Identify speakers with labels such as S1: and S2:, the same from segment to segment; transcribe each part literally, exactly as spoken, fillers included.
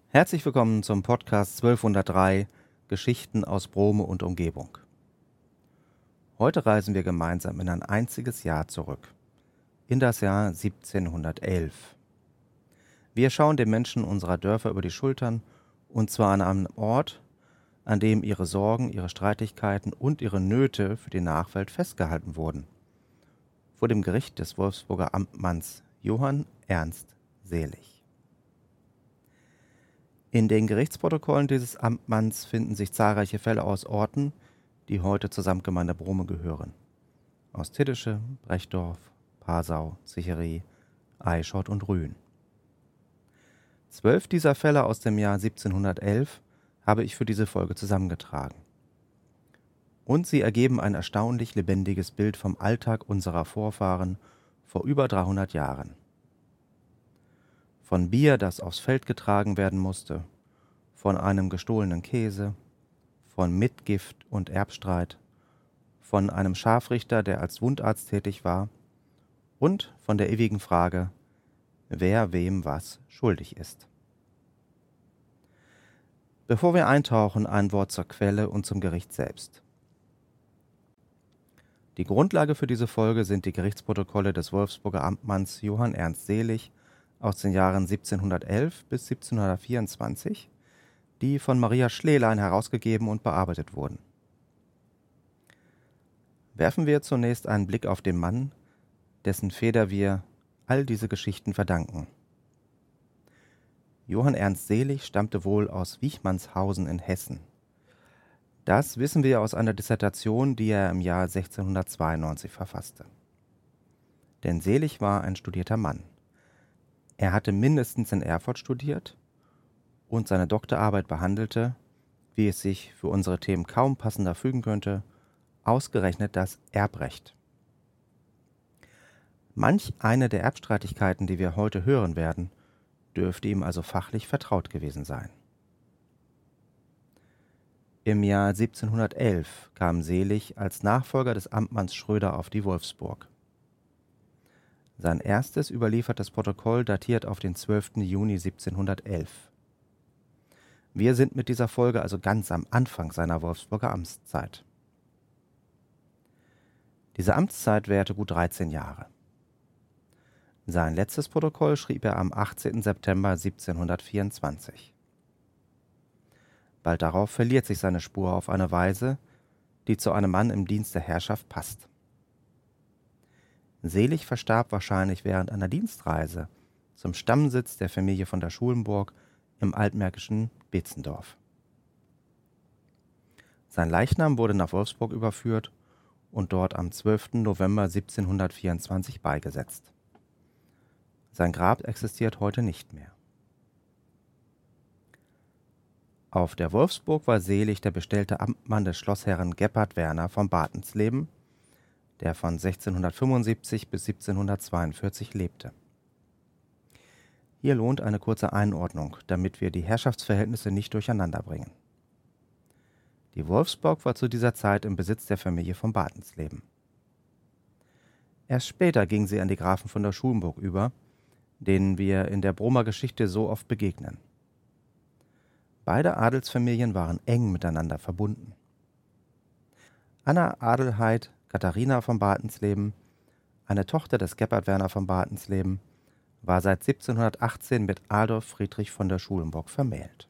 S1: Herzlich willkommen zum Podcast zwölfhundertdrei Geschichten aus Brome und Umgebung. Heute reisen wir gemeinsam in ein einziges Jahr zurück, in das Jahr siebzehnhundertelf. Wir schauen den Menschen unserer Dörfer über die Schultern, und zwar an einem Ort, an dem ihre Sorgen, ihre Streitigkeiten und ihre Nöte für die Nachwelt festgehalten wurden, vor dem Gericht des Wolfsburger Amtmanns Johann Ernst Selig. In den Gerichtsprotokollen dieses Amtmanns finden sich zahlreiche Fälle aus Orten, die heute zur Samtgemeinde Brome gehören. Aus Tiddische, Brechdorf, Passau, Zichery, Eichhorst und Rühen. Zwölf dieser Fälle aus dem Jahr siebzehnhundertelf habe ich für diese Folge zusammengetragen. Und sie ergeben ein erstaunlich lebendiges Bild vom Alltag unserer Vorfahren vor über dreihundert Jahren. Von Bier, das aufs Feld getragen werden musste, von einem gestohlenen Käse, von Mitgift und Erbstreit, von einem Scharfrichter, der als Wundarzt tätig war, und von der ewigen Frage, wer wem was schuldig ist. Bevor wir eintauchen, ein Wort zur Quelle und zum Gericht selbst. Die Grundlage für diese Folge sind die Gerichtsprotokolle des Wolfsburger Amtmanns Johann Ernst Selig aus den Jahren siebzehnhundertelf bis siebzehnhundertvierundzwanzig, die von Maria Schlelein herausgegeben und bearbeitet wurden. Werfen wir zunächst einen Blick auf den Mann, dessen Feder wir all diese Geschichten verdanken. Johann Ernst Selig stammte wohl aus Wichmannshausen in Hessen. Das wissen wir aus einer Dissertation, die er im Jahr sechzehnhundertzweiundneunzig verfasste. Denn Selig war ein studierter Mann. Er hatte mindestens in Erfurt studiert und seine Doktorarbeit behandelte, wie es sich für unsere Themen kaum passender fügen könnte, ausgerechnet das Erbrecht. Manch eine der Erbstreitigkeiten, die wir heute hören werden, dürfte ihm also fachlich vertraut gewesen sein. Im Jahr siebzehnhundertelf kam Selig als Nachfolger des Amtmanns Schröder auf die Wolfsburg. Sein erstes überliefertes Protokoll datiert auf den zwölften Juni siebzehnhundertelf. Wir sind mit dieser Folge also ganz am Anfang seiner Wolfsburger Amtszeit. Diese Amtszeit währte gut dreizehn Jahre. Sein letztes Protokoll schrieb er am achtzehnten September siebzehnhundertvierundzwanzig. Bald darauf verliert sich seine Spur auf eine Weise, die zu einem Mann im Dienst der Herrschaft passt. Selig verstarb wahrscheinlich während einer Dienstreise zum Stammsitz der Familie von der Schulenburg im altmärkischen Beetzendorf. Sein Leichnam wurde nach Wolfsburg überführt und dort am zwölften November siebzehnhundertvierundzwanzig beigesetzt. Sein Grab existiert heute nicht mehr. Auf der Wolfsburg war Selig der bestellte Amtmann des Schlossherren Gebhard Werner von Bartensleben, der von sechzehnhundertfünfundsiebzig bis siebzehnhundertzweiundvierzig lebte. Hier lohnt eine kurze Einordnung, damit wir die Herrschaftsverhältnisse nicht durcheinander bringen. Die Wolfsburg war zu dieser Zeit im Besitz der Familie von Bartensleben. Erst später ging sie an die Grafen von der Schulenburg über, denen wir in der Bromer Geschichte so oft begegnen. Beide Adelsfamilien waren eng miteinander verbunden. Anna Adelheid Katharina von Bartensleben, eine Tochter des Gebhard Werner von Bartensleben, war seit siebzehnhundertachtzehn mit Adolf Friedrich von der Schulenburg vermählt.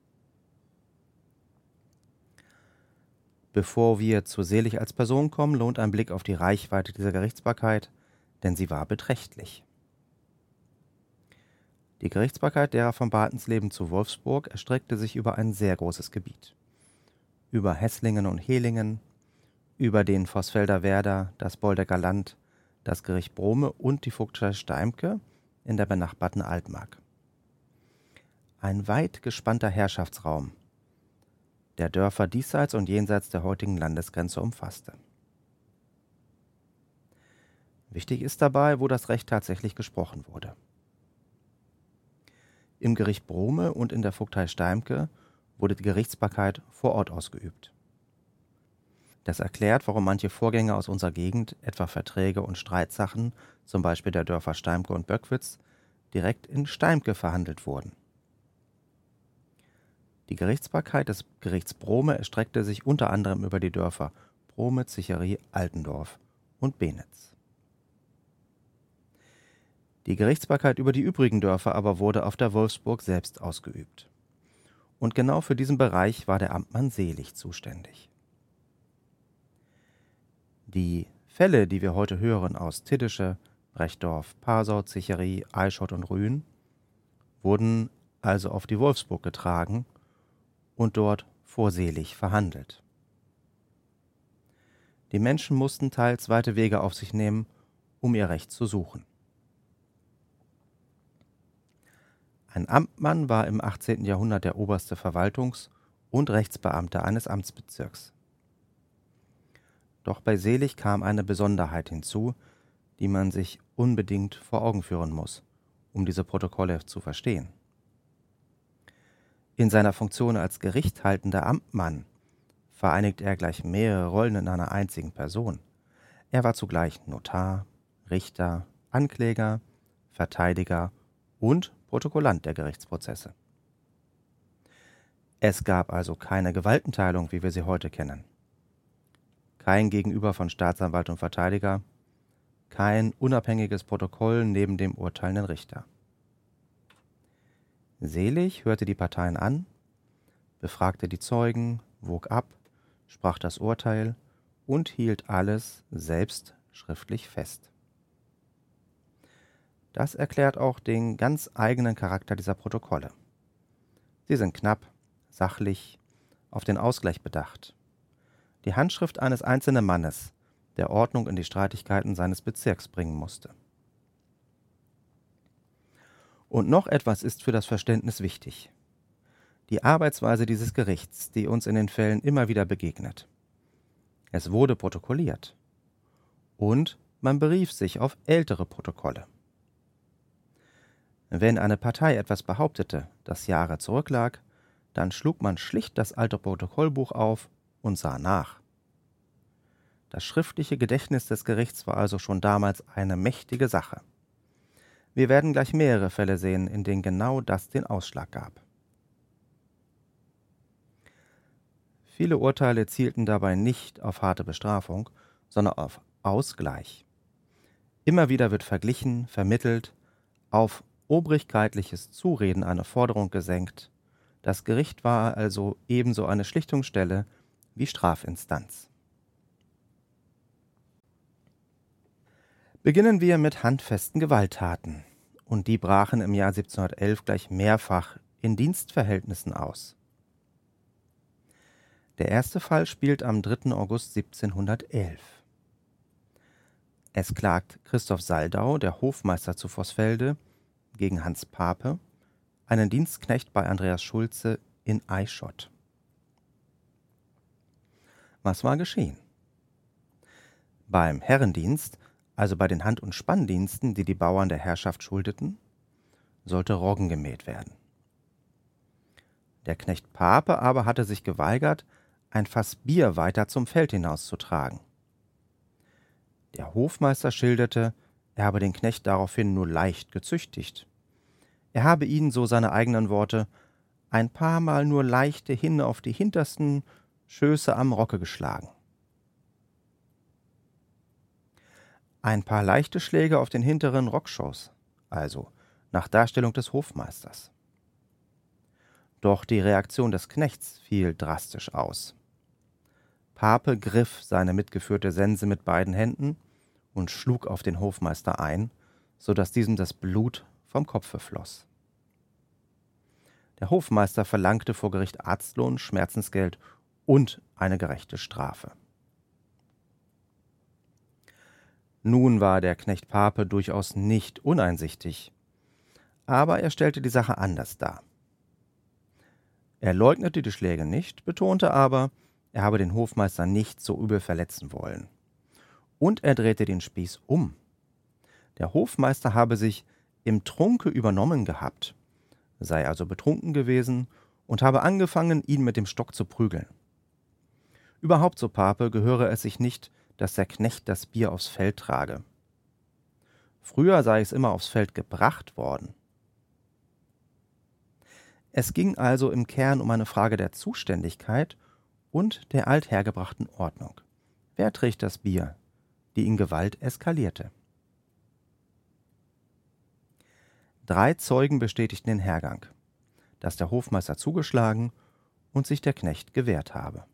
S1: Bevor wir zu Selig als Person kommen, lohnt ein Blick auf die Reichweite dieser Gerichtsbarkeit, denn sie war beträchtlich. Die Gerichtsbarkeit derer von Bartensleben zu Wolfsburg erstreckte sich über ein sehr großes Gebiet. Über Heßlingen und Hehlingen, über den Vossfelder Werder, das Boldecker Land, das Gericht Brome und die Vogtei Steimke in der benachbarten Altmark. Ein weit gespannter Herrschaftsraum, der Dörfer diesseits und jenseits der heutigen Landesgrenze umfasste. Wichtig ist dabei, wo das Recht tatsächlich gesprochen wurde. Im Gericht Brome und in der Vogtei Steimke wurde die Gerichtsbarkeit vor Ort ausgeübt. Das erklärt, warum manche Vorgänge aus unserer Gegend, etwa Verträge und Streitsachen, zum Beispiel der Dörfer Steimke und Böckwitz, direkt in Steimke verhandelt wurden. Die Gerichtsbarkeit des Gerichts Brome erstreckte sich unter anderem über die Dörfer Brome, Zicherie, Altendorf und Benitz. Die Gerichtsbarkeit über die übrigen Dörfer aber wurde auf der Wolfsburg selbst ausgeübt. Und genau für diesen Bereich war der Amtmann Selig zuständig. Die Fälle, die wir heute hören aus Tiddische, Brechdorf, Pasau, Zicherie, Eichott und Rühen, wurden also auf die Wolfsburg getragen und dort vor Selig verhandelt. Die Menschen mussten teils weite Wege auf sich nehmen, um ihr Recht zu suchen. Ein Amtmann war im achtzehnten Jahrhundert der oberste Verwaltungs- und Rechtsbeamte eines Amtsbezirks. Doch bei Selig kam eine Besonderheit hinzu, die man sich unbedingt vor Augen führen muss, um diese Protokolle zu verstehen. In seiner Funktion als gerichthaltender Amtmann vereinigt er gleich mehrere Rollen in einer einzigen Person. Er war zugleich Notar, Richter, Ankläger, Verteidiger und Protokollant der Gerichtsprozesse. Es gab also keine Gewaltenteilung, wie wir sie heute kennen. Kein Gegenüber von Staatsanwalt und Verteidiger, kein unabhängiges Protokoll neben dem urteilenden Richter. Selig hörte die Parteien an, befragte die Zeugen, wog ab, sprach das Urteil und hielt alles selbst schriftlich fest. Das erklärt auch den ganz eigenen Charakter dieser Protokolle. Sie sind knapp, sachlich, auf den Ausgleich bedacht. Die Handschrift eines einzelnen Mannes, der Ordnung in die Streitigkeiten seines Bezirks bringen musste. Und noch etwas ist für das Verständnis wichtig. Die Arbeitsweise dieses Gerichts, die uns in den Fällen immer wieder begegnet. Es wurde protokolliert. Und man berief sich auf ältere Protokolle. Wenn eine Partei etwas behauptete, das Jahre zurücklag, dann schlug man schlicht das alte Protokollbuch auf und sah nach. Das schriftliche Gedächtnis des Gerichts war also schon damals eine mächtige Sache. Wir werden gleich mehrere Fälle sehen, in denen genau das den Ausschlag gab. Viele Urteile zielten dabei nicht auf harte Bestrafung, sondern auf Ausgleich. Immer wieder wird verglichen, vermittelt, auf obrigkeitliches Zureden eine Forderung gesenkt. Das Gericht war also ebenso eine Schlichtungsstelle wie Strafinstanz. Beginnen wir mit handfesten Gewalttaten. Und die brachen im Jahr siebzehnhundertelf gleich mehrfach in Dienstverhältnissen aus. Der erste Fall spielt am dritten August siebzehnhundertelf. Es klagt Christoph Saldau, der Hofmeister zu Vorsfelde, gegen Hans Pape, einen Dienstknecht bei Andreas Schulze in Eichott. Was war geschehen? Beim Herrendienst, also bei den Hand- und Spanndiensten, die die Bauern der Herrschaft schuldeten, sollte Roggen gemäht werden. Der Knecht Pape aber hatte sich geweigert, ein Fass Bier weiter zum Feld hinauszutragen. Der Hofmeister schilderte, er habe den Knecht daraufhin nur leicht gezüchtigt. Er habe ihn, so seine eigenen Worte, ein paar Mal nur leichte hin auf die hintersten Schöße am Rocke geschlagen. Ein paar leichte Schläge auf den hinteren Rockschoß, also nach Darstellung des Hofmeisters. Doch die Reaktion des Knechts fiel drastisch aus. Pape griff seine mitgeführte Sense mit beiden Händen und schlug auf den Hofmeister ein, so dass diesem das Blut vom Kopfe floss. Der Hofmeister verlangte vor Gericht Arztlohn, Schmerzensgeld und eine gerechte Strafe. Nun war der Knecht Pape durchaus nicht uneinsichtig, aber er stellte die Sache anders dar. Er leugnete die Schläge nicht, betonte aber, er habe den Hofmeister nicht so übel verletzen wollen. Und er drehte den Spieß um. Der Hofmeister habe sich im Trunke übernommen gehabt, sei also betrunken gewesen und habe angefangen, ihn mit dem Stock zu prügeln. Überhaupt, so Pape, gehöre es sich nicht, dass der Knecht das Bier aufs Feld trage. Früher sei es immer aufs Feld gebracht worden. Es ging also im Kern um eine Frage der Zuständigkeit und der althergebrachten Ordnung. Wer trägt das Bier, die in Gewalt eskalierte? Drei Zeugen bestätigten den Hergang, dass der Hofmeister zugeschlagen und sich der Knecht gewehrt habe.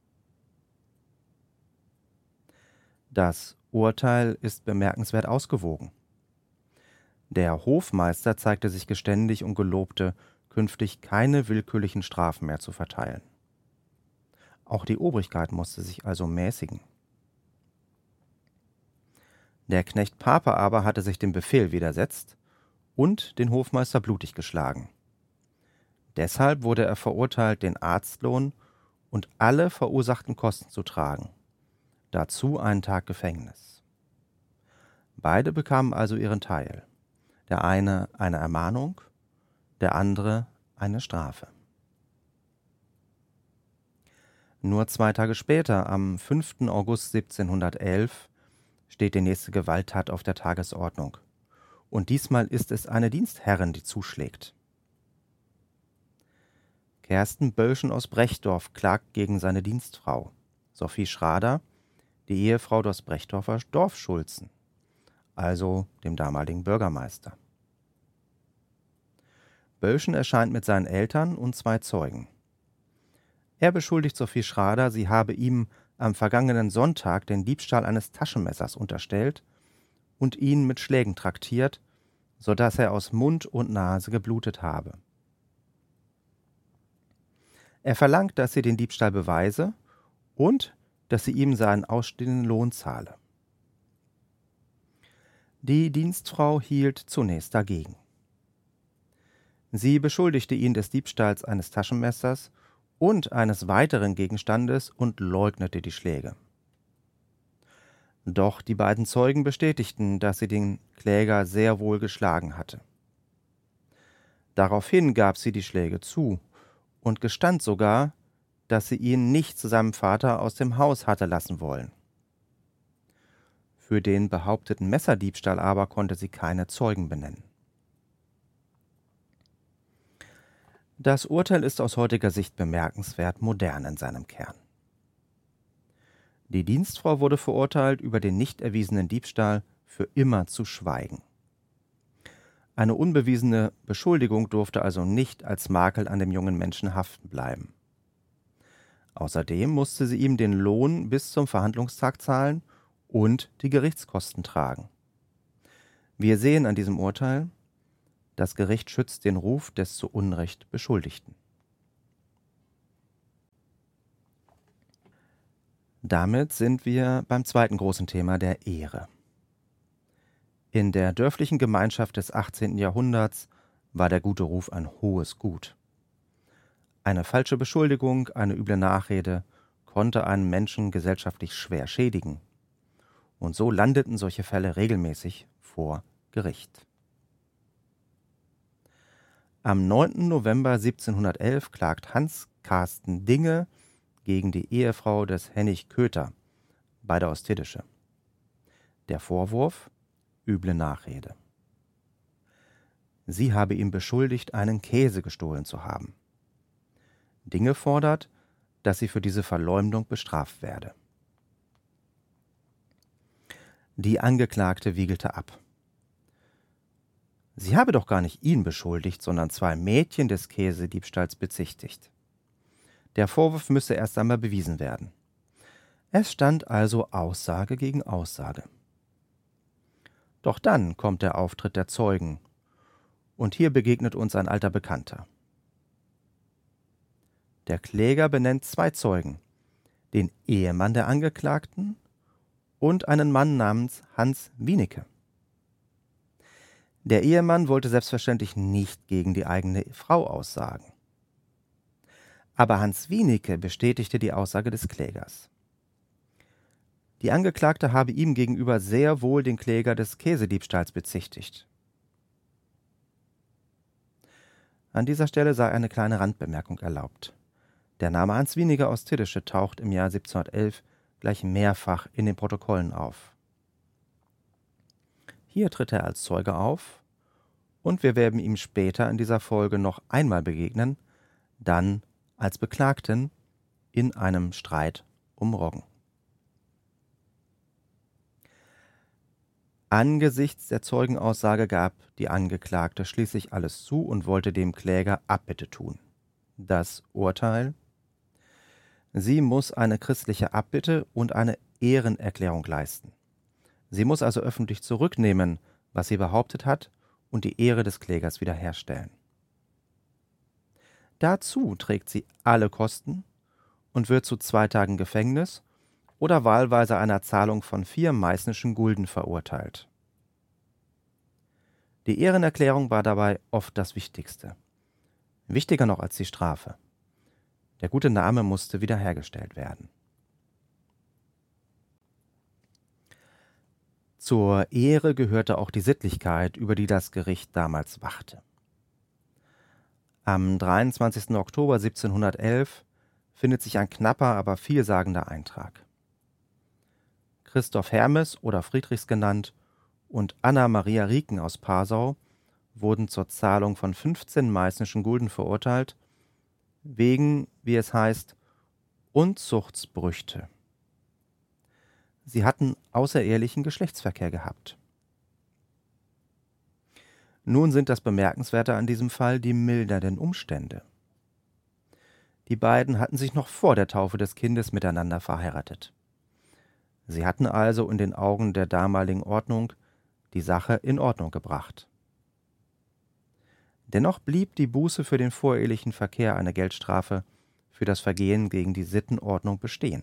S1: Das Urteil ist bemerkenswert ausgewogen. Der Hofmeister zeigte sich geständig und gelobte, künftig keine willkürlichen Strafen mehr zu verteilen. Auch die Obrigkeit musste sich also mäßigen. Der Knecht Pape aber hatte sich dem Befehl widersetzt und den Hofmeister blutig geschlagen. Deshalb wurde er verurteilt, den Arztlohn und alle verursachten Kosten zu tragen, dazu einen Tag Gefängnis. Beide bekamen also ihren Teil, der eine eine Ermahnung, der andere eine Strafe. Nur zwei Tage später, am fünften August siebzehnhundertelf, steht die nächste Gewalttat auf der Tagesordnung. Und diesmal ist es eine Dienstherrin, die zuschlägt. Kersten Böllschen aus Brechdorf klagt gegen seine Dienstfrau, Sophie Schrader, die Ehefrau des Brechdorfer Dorfschulzen, also dem damaligen Bürgermeister. Böllschen erscheint mit seinen Eltern und zwei Zeugen. Er beschuldigt Sophie Schrader, sie habe ihm am vergangenen Sonntag den Diebstahl eines Taschenmessers unterstellt und ihn mit Schlägen traktiert, so dass er aus Mund und Nase geblutet habe. Er verlangt, dass sie den Diebstahl beweise und dass sie ihm seinen ausstehenden Lohn zahle. Die Dienstfrau hielt zunächst dagegen. Sie beschuldigte ihn des Diebstahls eines Taschenmessers und eines weiteren Gegenstandes und leugnete die Schläge. Doch die beiden Zeugen bestätigten, dass sie den Kläger sehr wohl geschlagen hatte. Daraufhin gab sie die Schläge zu und gestand sogar, dass sie ihn nicht zu seinem Vater aus dem Haus hatte lassen wollen. Für den behaupteten Messerdiebstahl aber konnte sie keine Zeugen benennen. Das Urteil ist aus heutiger Sicht bemerkenswert modern in seinem Kern. Die Dienstfrau wurde verurteilt, über den nicht erwiesenen Diebstahl für immer zu schweigen. Eine unbewiesene Beschuldigung durfte also nicht als Makel an dem jungen Menschen haften bleiben. Außerdem musste sie ihm den Lohn bis zum Verhandlungstag zahlen und die Gerichtskosten tragen. Wir sehen an diesem Urteil, das Gericht schützt den Ruf des zu Unrecht Beschuldigten. Damit sind wir beim zweiten großen Thema der Ehre. In der dörflichen Gemeinschaft des achtzehnten Jahrhunderts war der gute Ruf ein hohes Gut. Eine falsche Beschuldigung, eine üble Nachrede konnte einen Menschen gesellschaftlich schwer schädigen. Und so landeten solche Fälle regelmäßig vor Gericht. Am neunten November siebzehnhundertelf klagt Hans Carsten Dinge gegen die Ehefrau des Hennig Köther, beide aus Tiddische. Der Vorwurf: üble Nachrede. Sie habe ihm beschuldigt, einen Käse gestohlen zu haben. Dinge fordert, dass sie für diese Verleumdung bestraft werde. Die Angeklagte wiegelte ab. Sie habe doch gar nicht ihn beschuldigt, sondern zwei Mädchen des Käsediebstahls bezichtigt. Der Vorwurf müsse erst einmal bewiesen werden. Es stand also Aussage gegen Aussage. Doch dann kommt der Auftritt der Zeugen, und hier begegnet uns ein alter Bekannter. Der Kläger benennt zwei Zeugen, den Ehemann der Angeklagten und einen Mann namens Hans Wienicke. Der Ehemann wollte selbstverständlich nicht gegen die eigene Frau aussagen. Aber Hans Wienicke bestätigte die Aussage des Klägers. Die Angeklagte habe ihm gegenüber sehr wohl den Kläger des Käsediebstahls bezichtigt. An dieser Stelle sei eine kleine Randbemerkung erlaubt. Der Name Hans Wienicke aus Tiddische taucht im Jahr siebzehnhundertelf gleich mehrfach in den Protokollen auf. Hier tritt er als Zeuge auf und wir werden ihm später in dieser Folge noch einmal begegnen, dann als Beklagten in einem Streit um Roggen. Angesichts der Zeugenaussage gab die Angeklagte schließlich alles zu und wollte dem Kläger Abbitte tun. Das Urteil: Sie muss eine christliche Abbitte und eine Ehrenerklärung leisten. Sie muss also öffentlich zurücknehmen, was sie behauptet hat, und die Ehre des Klägers wiederherstellen. Dazu trägt sie alle Kosten und wird zu zwei Tagen Gefängnis oder wahlweise einer Zahlung von vier meißnischen Gulden verurteilt. Die Ehrenerklärung war dabei oft das Wichtigste. Wichtiger noch als die Strafe. Der gute Name musste wiederhergestellt werden. Zur Ehre gehörte auch die Sittlichkeit, über die das Gericht damals wachte. Am dreiundzwanzigsten Oktober siebzehnhundertelf findet sich ein knapper, aber vielsagender Eintrag. Christoph Hermes oder Friedrichs genannt und Anna Maria Rieken aus Passau wurden zur Zahlung von fünfzehn meißnischen Gulden verurteilt, wegen, wie es heißt, Unzuchtsbrüchte. Sie hatten außerehelichen Geschlechtsverkehr gehabt. Nun sind das Bemerkenswerte an diesem Fall die mildernden Umstände. Die beiden hatten sich noch vor der Taufe des Kindes miteinander verheiratet. Sie hatten also in den Augen der damaligen Ordnung die Sache in Ordnung gebracht. Dennoch blieb die Buße für den vorehelichen Verkehr eine Geldstrafe für das Vergehen gegen die Sittenordnung bestehen.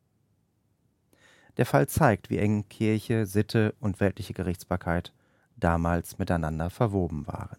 S1: Der Fall zeigt, wie eng Kirche, Sitte und weltliche Gerichtsbarkeit damals miteinander verwoben waren.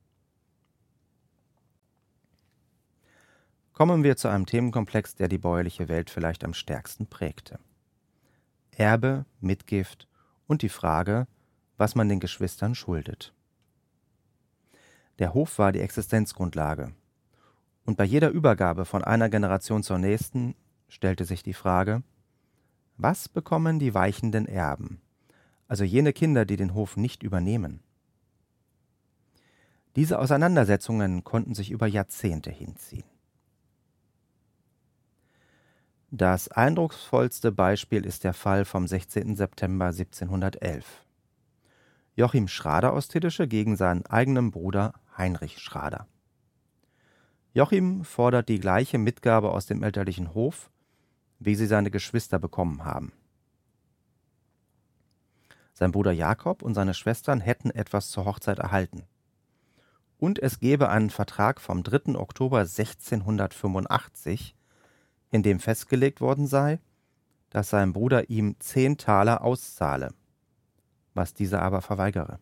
S1: Kommen wir zu einem Themenkomplex, der die bäuerliche Welt vielleicht am stärksten prägte. Erbe, Mitgift und die Frage, was man den Geschwistern schuldet. Der Hof war die Existenzgrundlage. Und bei jeder Übergabe von einer Generation zur nächsten stellte sich die Frage: Was bekommen die weichenden Erben, also jene Kinder, die den Hof nicht übernehmen? Diese Auseinandersetzungen konnten sich über Jahrzehnte hinziehen. Das eindrucksvollste Beispiel ist der Fall vom sechzehnten September siebzehnhundertelf. Joachim Schrader aus Tiddische gegen seinen eigenen Bruder Heinrich Schrader. Joachim fordert die gleiche Mitgabe aus dem elterlichen Hof, wie sie seine Geschwister bekommen haben. Sein Bruder Jakob und seine Schwestern hätten etwas zur Hochzeit erhalten. Und es gebe einen Vertrag vom dritten Oktober sechzehnhundertfünfundachtzig, in dem festgelegt worden sei, dass sein Bruder ihm zehn Taler auszahle, was dieser aber verweigere.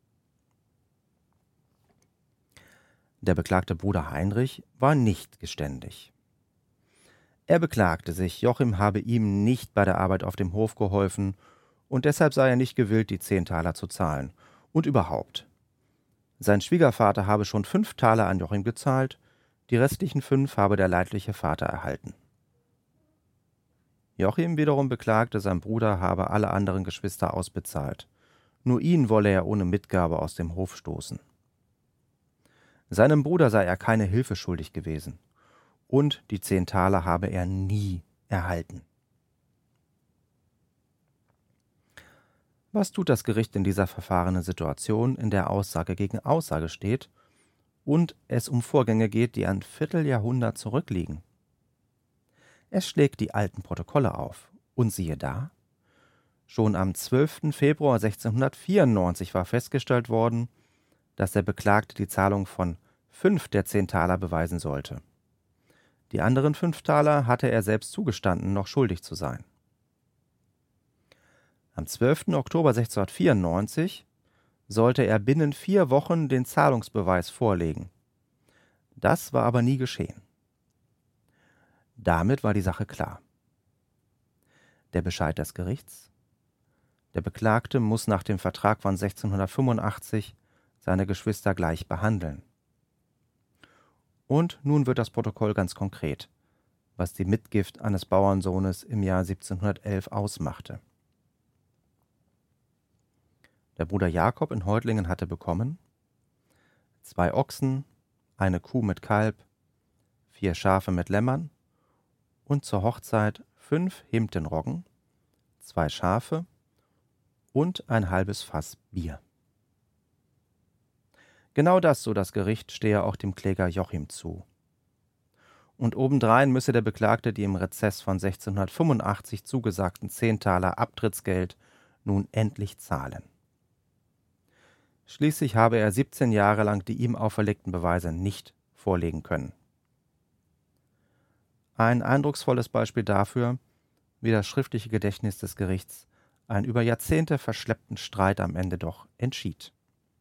S1: Der beklagte Bruder Heinrich war nicht geständig. Er beklagte sich, Joachim habe ihm nicht bei der Arbeit auf dem Hof geholfen und deshalb sei er nicht gewillt, die zehn Taler zu zahlen. Und überhaupt. Sein Schwiegervater habe schon fünf Taler an Joachim gezahlt, die restlichen fünf habe der leidliche Vater erhalten. Joachim wiederum beklagte, sein Bruder habe alle anderen Geschwister ausbezahlt. Nur ihn wolle er ohne Mitgabe aus dem Hof stoßen. Seinem Bruder sei er keine Hilfe schuldig gewesen. Und die zehn Taler habe er nie erhalten. Was tut das Gericht in dieser verfahrenen Situation, in der Aussage gegen Aussage steht und es um Vorgänge geht, die ein Vierteljahrhundert zurückliegen? Es schlägt die alten Protokolle auf und siehe da, schon am zwölften Februar sechzehnhundertvierundneunzig war festgestellt worden, dass der Beklagte die Zahlung von fünf der zehn Taler beweisen sollte. Die anderen fünf Taler hatte er selbst zugestanden, noch schuldig zu sein. Am zwölften Oktober sechzehnhundertvierundneunzig sollte er binnen vier Wochen den Zahlungsbeweis vorlegen. Das war aber nie geschehen. Damit war die Sache klar. Der Bescheid des Gerichts: Der Beklagte muss nach dem Vertrag von sechzehnhundertfünfundachtzig seine Geschwister gleich behandeln. Und nun wird das Protokoll ganz konkret, was die Mitgift eines Bauernsohnes im Jahr siebzehnhundertelf ausmachte. Der Bruder Jakob in Heutlingen hatte bekommen zwei Ochsen, eine Kuh mit Kalb, vier Schafe mit Lämmern und zur Hochzeit fünf Himtenroggen, zwei Schafe und ein halbes Fass Bier. Genau das, so das Gericht, stehe auch dem Kläger Jochim zu. Und obendrein müsse der Beklagte die im Rezess von sechzehnhundertfünfundachtzig zugesagten zehn Taler Abtrittsgeld nun endlich zahlen. Schließlich habe er siebzehn Jahre lang die ihm auferlegten Beweise nicht vorlegen können. Ein eindrucksvolles Beispiel dafür, wie das schriftliche Gedächtnis des Gerichts einen über Jahrzehnte verschleppten Streit am Ende doch entschied.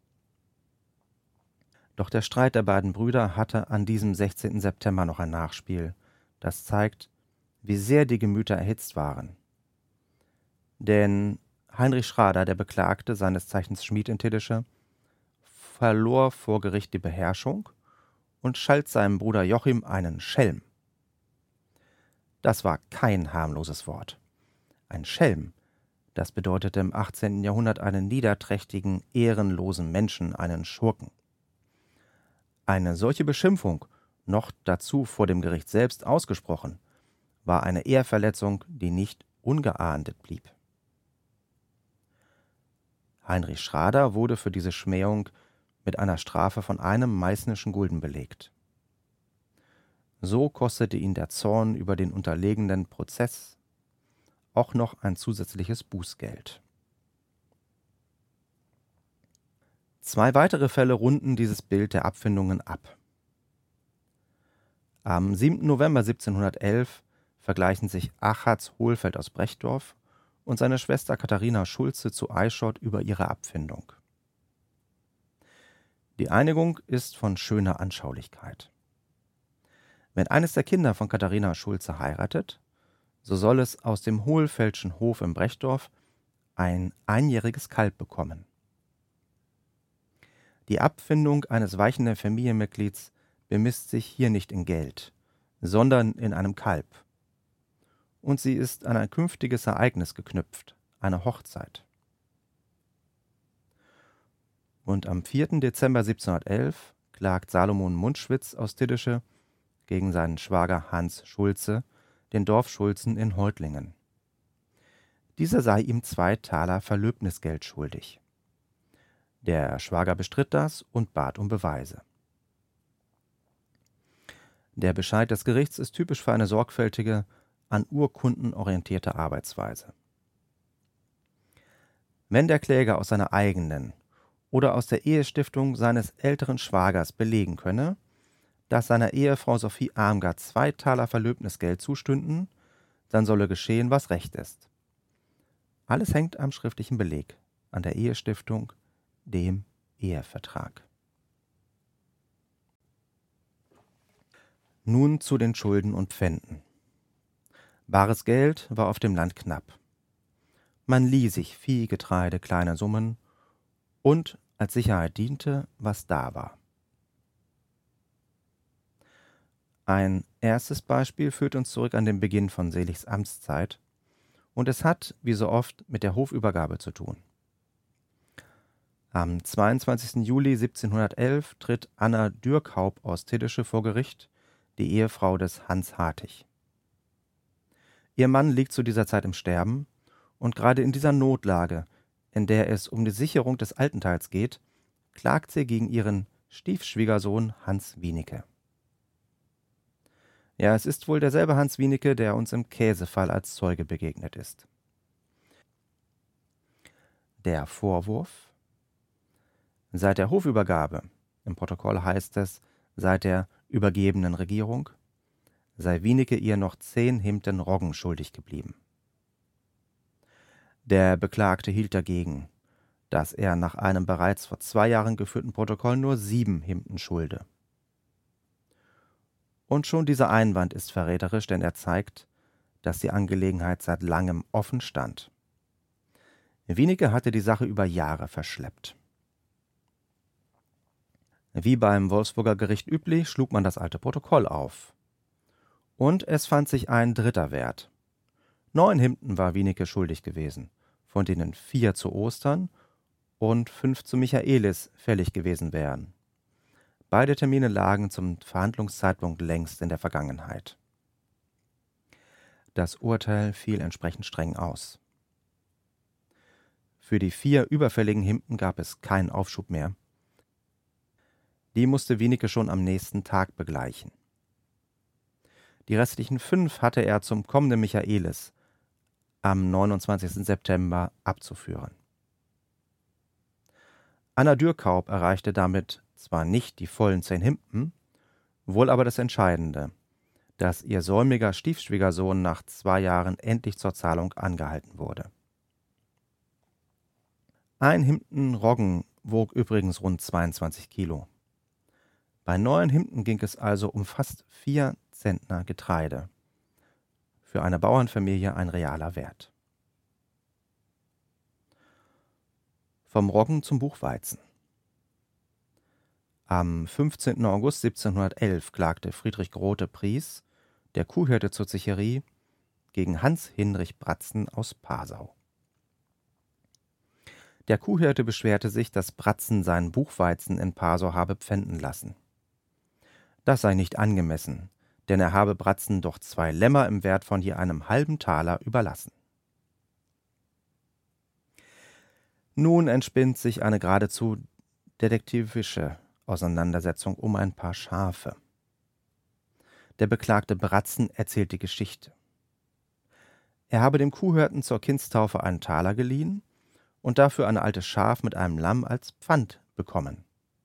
S1: Doch der Streit der beiden Brüder hatte an diesem sechzehnten September noch ein Nachspiel, das zeigt, wie sehr die Gemüter erhitzt waren. Denn Heinrich Schrader, der Beklagte, seines Zeichens Schmied in Tiddische, verlor vor Gericht die Beherrschung und schalt seinem Bruder Jochim einen Schelm. Das war kein harmloses Wort. Ein Schelm, das bedeutete im achtzehnten Jahrhundert einen niederträchtigen, ehrenlosen Menschen, einen Schurken. Eine solche Beschimpfung, noch dazu vor dem Gericht selbst ausgesprochen, war eine Ehrverletzung, die nicht ungeahndet blieb. Heinrich Schrader wurde für diese Schmähung mit einer Strafe von einem meißnischen Gulden belegt. So kostete ihn der Zorn über den unterlegenen Prozess auch noch ein zusätzliches Bußgeld. Zwei weitere Fälle runden dieses Bild der Abfindungen ab. Am siebten November siebzehnhundertelf vergleichen sich Achatz Hohlfeld aus Brechdorf und seine Schwester Katharina Schulze zu Eichstätt über ihre Abfindung. Die Einigung ist von schöner Anschaulichkeit. Wenn eines der Kinder von Katharina Schulze heiratet, so soll es aus dem Hohlfeldschen Hof in Brechdorf ein einjähriges Kalb bekommen. Die Abfindung eines weichenden Familienmitglieds bemisst sich hier nicht in Geld, sondern in einem Kalb. Und sie ist an ein künftiges Ereignis geknüpft, eine Hochzeit. Und am vierten Dezember siebzehnhundertelf klagt Salomon Mundschwitz aus Tiddische gegen seinen Schwager Hans Schulze, den Dorfschulzen in Holtlingen. Dieser sei ihm zwei Taler Verlöbnisgeld schuldig. Der Schwager bestritt das und bat um Beweise. Der Bescheid des Gerichts ist typisch für eine sorgfältige, an Urkunden orientierte Arbeitsweise. Wenn der Kläger aus seiner eigenen oder aus der Ehestiftung seines älteren Schwagers belegen könne, dass seiner Ehefrau Sophie Armgard zwei Taler Verlöbnisgeld zustünden, dann solle geschehen, was recht ist. Alles hängt am schriftlichen Beleg, an der Ehestiftung, dem Ehevertrag. Nun zu den Schulden und Pfänden. Bares Geld war auf dem Land knapp. Man lieh sich Vieh, Getreide, kleine Summen und als Sicherheit diente, was da war. Ein erstes Beispiel führt uns zurück an den Beginn von Seligs Amtszeit und es hat, wie so oft, mit der Hofübergabe zu tun. Am zweiundzwanzigsten Juli siebzehnhundertelf tritt Anna Dürkhaup aus Tiddische vor Gericht, die Ehefrau des Hans Hartig. Ihr Mann liegt zu dieser Zeit im Sterben und gerade in dieser Notlage, in der es um die Sicherung des Altenteils geht, klagt sie gegen ihren Stiefschwiegersohn Hans Wienicke. Ja, es ist wohl derselbe Hans Wienicke, der uns im Käsefall als Zeuge begegnet ist. Der Vorwurf: Seit der Hofübergabe, im Protokoll heißt es, seit der übergebenen Regierung, sei Wienicke ihr noch zehn Himten Roggen schuldig geblieben. Der Beklagte hielt dagegen, dass er nach einem bereits vor zwei Jahren geführten Protokoll nur sieben Himten schulde. Und schon dieser Einwand ist verräterisch, denn er zeigt, dass die Angelegenheit seit langem offen stand. Wienicke hatte die Sache über Jahre verschleppt. Wie beim Wolfsburger Gericht üblich, schlug man das alte Protokoll auf. Und es fand sich ein dritter Wert. Neun Himten war Wienicke schuldig gewesen, von denen vier zu Ostern und fünf zu Michaelis fällig gewesen wären. Beide Termine lagen zum Verhandlungszeitpunkt längst in der Vergangenheit. Das Urteil fiel entsprechend streng aus. Für die vier überfälligen Himpen gab es keinen Aufschub mehr. Die musste Wienicke schon am nächsten Tag begleichen. Die restlichen fünf hatte er zum kommenden Michaelis am neunundzwanzigsten September abzuführen. Anna Dürrkaub erreichte damit zwar nicht die vollen zehn Himpen, wohl aber das Entscheidende, dass ihr säumiger Stiefschwiegersohn nach zwei Jahren endlich zur Zahlung angehalten wurde. Ein Himpen Roggen wog übrigens rund zweiundzwanzig Kilo. Bei neun Himpen ging es also um fast vier Zentner Getreide. Für eine Bauernfamilie ein realer Wert. Vom Roggen zum Buchweizen. Am fünfzehnten August siebzehnhundertelf klagte Friedrich Grote-Pries, der Kuhhirte zur Zecherie, gegen Hans Hinrich Bratzen aus Passau. Der Kuhhirte beschwerte sich, dass Bratzen seinen Buchweizen in Passau habe pfänden lassen. Das sei nicht angemessen, denn er habe Bratzen doch zwei Lämmer im Wert von je einem halben Taler überlassen. Nun entspinnt sich eine geradezu detektivische Auseinandersetzung um ein paar Schafe. Der beklagte Bratzen erzählt die Geschichte. Er habe dem Kuhhirten zur Kindstaufe einen Taler geliehen und dafür ein altes Schaf mit einem Lamm als Pfand bekommen.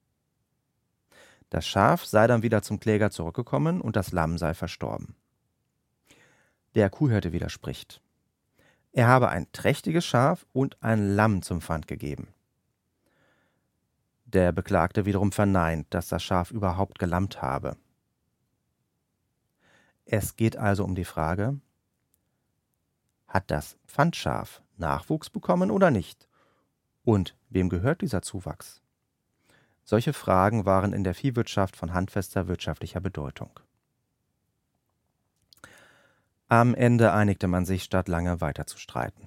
S1: Das Schaf sei dann wieder zum Kläger zurückgekommen und das Lamm sei verstorben. Der Kuhhirte widerspricht. Er habe ein trächtiges Schaf und ein Lamm zum Pfand gegeben. Der Beklagte wiederum verneint, dass das Schaf überhaupt gelammt habe. Es geht also um die Frage: Hat das Pfandschaf Nachwuchs bekommen oder nicht? Und wem gehört dieser Zuwachs? Solche Fragen waren in der Viehwirtschaft von handfester wirtschaftlicher Bedeutung. Am Ende einigte man sich, statt lange weiter zu streiten.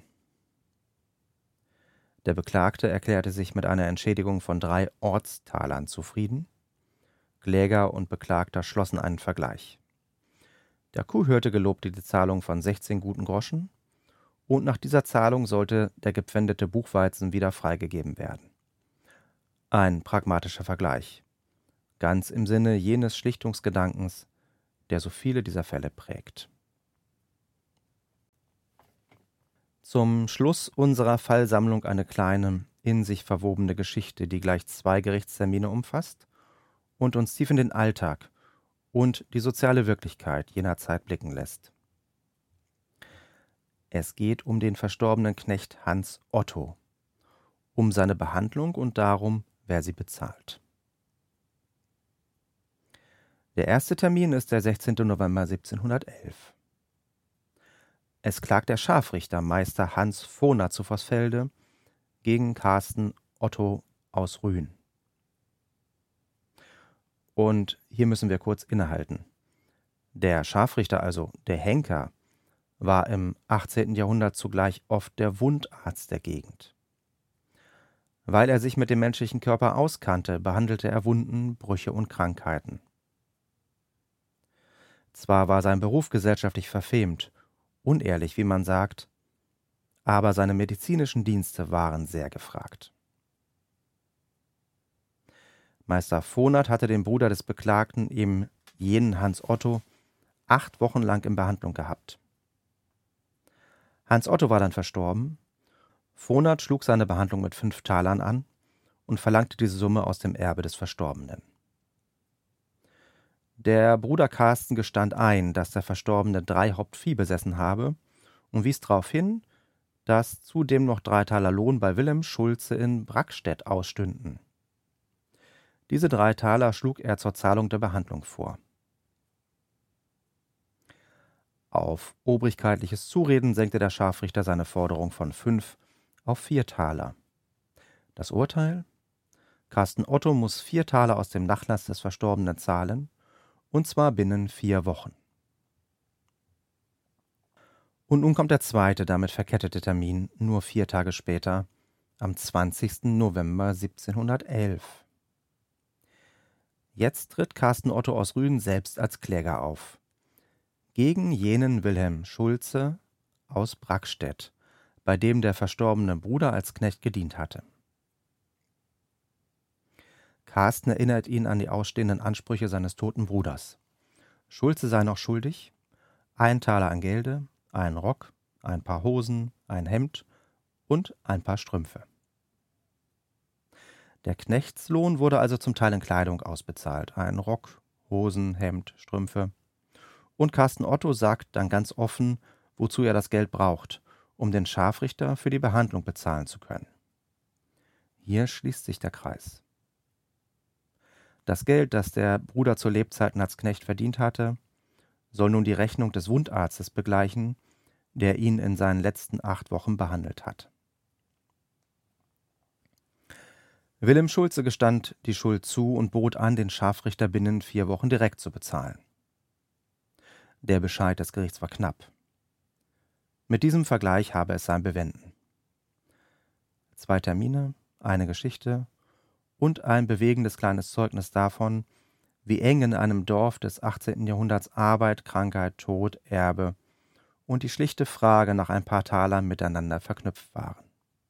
S1: Der Beklagte erklärte sich mit einer Entschädigung von drei Ortstalern zufrieden. Kläger und Beklagter schlossen einen Vergleich. Der Kuhhirte gelobte die Zahlung von sechzehn guten Groschen, und nach dieser Zahlung sollte der gepfändete Buchweizen wieder freigegeben werden. Ein pragmatischer Vergleich, ganz im Sinne jenes Schlichtungsgedankens, der so viele dieser Fälle prägt. Zum Schluss unserer Fallsammlung eine kleine, in sich verwobene Geschichte, die gleich zwei Gerichtstermine umfasst und uns tief in den Alltag und die soziale Wirklichkeit jener Zeit blicken lässt. Es geht um den verstorbenen Knecht Hans Otto, um seine Behandlung und darum, wer sie bezahlt. Der erste Termin ist der sechzehnten November siebzehnhundertelf. Es klagt der Scharfrichter Meister Hans Vohner zu Vossfelde gegen Carsten Otto aus Rühen. Und hier müssen wir kurz innehalten. Der Scharfrichter, also der Henker, war im achtzehnten Jahrhundert zugleich oft der Wundarzt der Gegend. Weil er sich mit dem menschlichen Körper auskannte, behandelte er Wunden, Brüche und Krankheiten. Zwar war sein Beruf gesellschaftlich verfemt, unehrlich, wie man sagt, aber seine medizinischen Dienste waren sehr gefragt. Meister Vohnert hatte den Bruder des Beklagten, eben jenen Hans Otto, acht Wochen lang in Behandlung gehabt. Hans Otto war dann verstorben. Vohnert schlug seine Behandlung mit fünf Talern an und verlangte diese Summe aus dem Erbe des Verstorbenen. Der Bruder Carsten gestand ein, dass der Verstorbene drei Hauptvieh besessen habe und wies darauf hin, dass zudem noch drei Taler Lohn bei Wilhelm Schulze in Brackstedt ausstünden. Diese drei Taler schlug er zur Zahlung der Behandlung vor. Auf obrigkeitliches Zureden senkte der Scharfrichter seine Forderung von fünf auf vier Taler. Das Urteil: Carsten Otto muss vier Taler aus dem Nachlass des Verstorbenen zahlen, und zwar binnen vier Wochen. Und nun kommt der zweite, damit verkettete Termin, nur vier Tage später, am zwanzigsten November siebzehnhundertelf. Jetzt tritt Carsten Otto aus Rügen selbst als Kläger auf. Gegen jenen Wilhelm Schulze aus Brackstedt, bei dem der verstorbene Bruder als Knecht gedient hatte. Carsten erinnert ihn an die ausstehenden Ansprüche seines toten Bruders. Schulze sei noch schuldig: ein Taler an Gelde, einen Rock, ein paar Hosen, ein Hemd und ein paar Strümpfe. Der Knechtslohn wurde also zum Teil in Kleidung ausbezahlt: ein Rock, Hosen, Hemd, Strümpfe. Und Carsten Otto sagt dann ganz offen, wozu er das Geld braucht, um den Scharfrichter für die Behandlung bezahlen zu können. Hier schließt sich der Kreis. Das Geld, das der Bruder zu Lebzeiten als Knecht verdient hatte, soll nun die Rechnung des Wundarztes begleichen, der ihn in seinen letzten acht Wochen behandelt hat. Wilhelm Schulze gestand die Schuld zu und bot an, den Scharfrichter binnen vier Wochen direkt zu bezahlen. Der Bescheid des Gerichts war knapp. Mit diesem Vergleich habe es sein Bewenden. Zwei Termine, eine Geschichte und ein bewegendes kleines Zeugnis davon, wie eng in einem Dorf des achtzehnten Jahrhunderts Arbeit, Krankheit, Tod, Erbe und die schlichte Frage nach ein paar Talern miteinander verknüpft waren.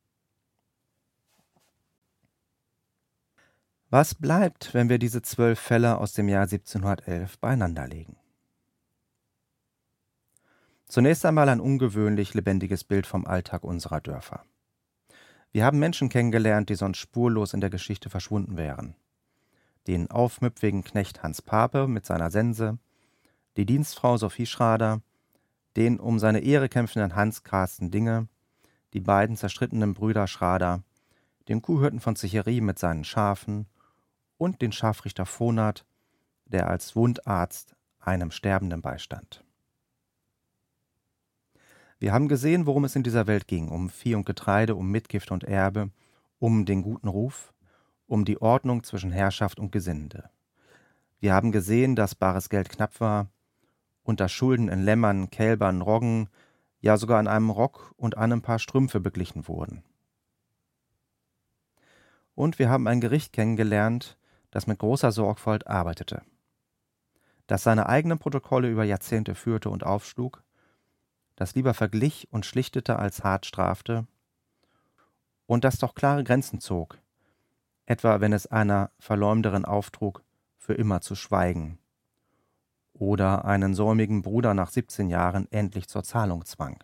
S1: Was bleibt, wenn wir diese zwölf Fälle aus dem Jahr siebzehnhundertelf beieinanderlegen? Zunächst einmal ein ungewöhnlich lebendiges Bild vom Alltag unserer Dörfer. Wir haben Menschen kennengelernt, die sonst spurlos in der Geschichte verschwunden wären. Den aufmüpfigen Knecht Hans Pape mit seiner Sense, die Dienstfrau Sophie Schrader, den um seine Ehre kämpfenden Hans Carsten Dinge, die beiden zerstrittenen Brüder Schrader, den Kuhhirten von Zicherie mit seinen Schafen und den Scharfrichter Vonert, der als Wundarzt einem Sterbenden beistand. Wir haben gesehen, worum es in dieser Welt ging: um Vieh und Getreide, um Mitgift und Erbe, um den guten Ruf, um die Ordnung zwischen Herrschaft und Gesinde. Wir haben gesehen, dass bares Geld knapp war und dass Schulden in Lämmern, Kälbern, Roggen, ja sogar an einem Rock und an ein paar Strümpfe beglichen wurden. Und wir haben ein Gericht kennengelernt, das mit großer Sorgfalt arbeitete, das seine eigenen Protokolle über Jahrzehnte führte und aufschlug, das lieber verglich und schlichtete als hart strafte und das doch klare Grenzen zog, etwa wenn es einer Verleumderin auftrug, für immer zu schweigen oder einen säumigen Bruder nach siebzehn Jahren endlich zur Zahlung zwang.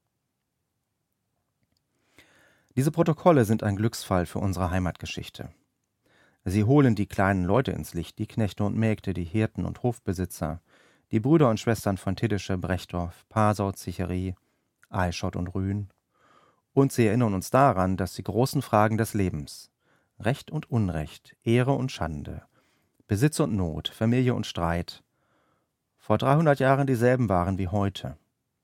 S1: Diese Protokolle sind ein Glücksfall für unsere Heimatgeschichte. Sie holen die kleinen Leute ins Licht: die Knechte und Mägde, die Hirten und Hofbesitzer, die Brüder und Schwestern von Tiddische, Brechdorf, Pasau, Zicherie, Eichschott und Rühen. Und sie erinnern uns daran, dass die großen Fragen des Lebens, Recht und Unrecht, Ehre und Schande, Besitz und Not, Familie und Streit, vor dreihundert Jahren dieselben waren wie heute.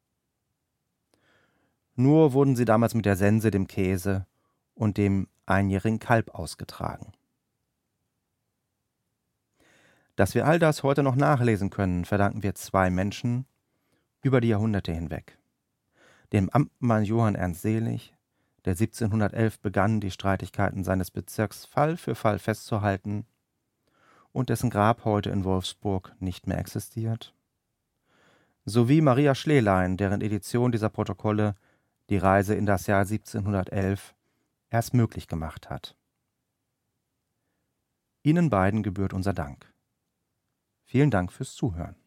S1: Nur wurden sie damals mit der Sense, dem Käse und dem einjährigen Kalb ausgetragen. Dass wir all das heute noch nachlesen können, verdanken wir zwei Menschen über die Jahrhunderte hinweg: dem Amtmann Johann Ernst Selig, der siebzehnhundertelf begann, die Streitigkeiten seines Bezirks Fall für Fall festzuhalten und dessen Grab heute in Wolfsburg nicht mehr existiert, sowie Maria Schlelein, deren Edition dieser Protokolle die Reise in das Jahr siebzehnhundertelf erst möglich gemacht hat. Ihnen beiden gebührt unser Dank. Vielen Dank fürs Zuhören.